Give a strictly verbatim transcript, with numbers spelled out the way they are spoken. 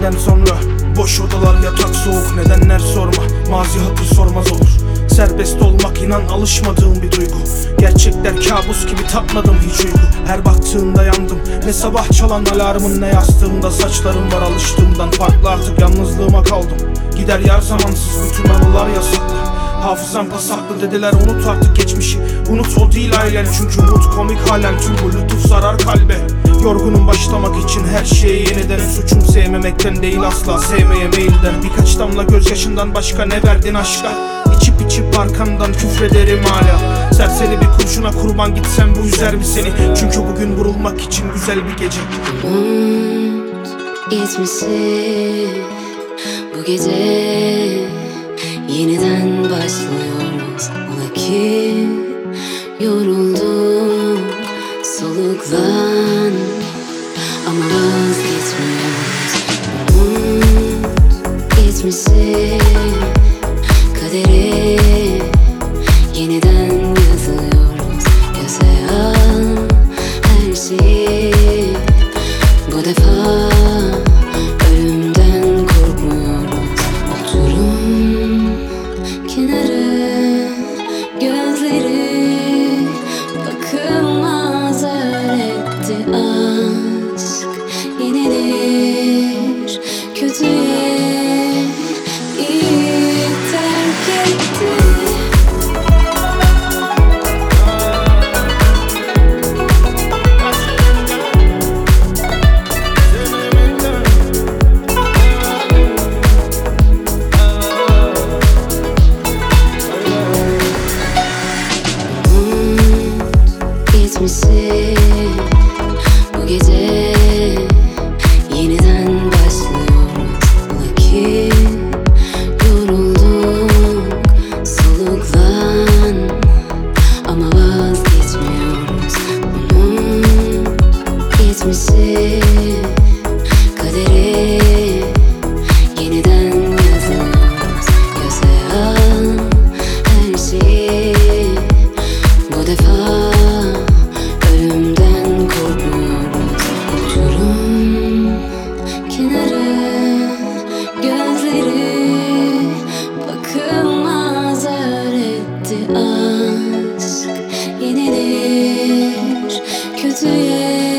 Senden sonra boş odalar, yatak soğuk, nedenler sorma. Mazi hatır sormaz olur. Serbest olmak inan alışmadığım bir duygu. Gerçekler kabus gibi, tatmadım hiç uyku. Her baktığında yandım, ne sabah çalan alarmın, ne yastığımda saçlarım var. Alıştığımdan farklı artık yalnızlığıma kaldım. Gider yar zamansız, bütün anılar yasaklı. Hafızam pasaklı, dediler unut artık geçmişi. Unut, o değil ailen, çünkü umut komik halen. Tüm bu lütuf zarar kalbe. Yorgunum başlamak için her şeye yeniden. Suçum sevmemekten değil, asla sevmeye meyilden. Birkaç damla gözyaşından başka ne verdin aşka? İçip içip arkandan küfrederim hala. Serseri bir kurşuna kurban gitsem bu üzer mi seni? Çünkü bugün vurulmak için güzel bir gece. Umut gitmişsin bu gece, yeniden başlıyoruz. Ola ki yoruldum, soluklan ama vazgeçmiyoruz. Umut gitmişsin, kaderi yeniden yazıyoruz. Göze al her şeyi, bu defa ölümden korkmuyoruz. Oturum kenarı, gözleri bakılmaz öğretti. Aşk yenilir, kötüye iyi terk etti. Gitmişsin bu gece, yeniden başlıyoruz. Ola ki yorulduk, soluklan ama vazgeçmiyoruz. Unut gitmişsin, kaderi yeniden yazıyoruz. Göze al her şeyi, bu defa ölümden korkmuyoruz. Uçurum kenarı, gözleri bakılmaz öğretti. Aşk yenilir, kötüye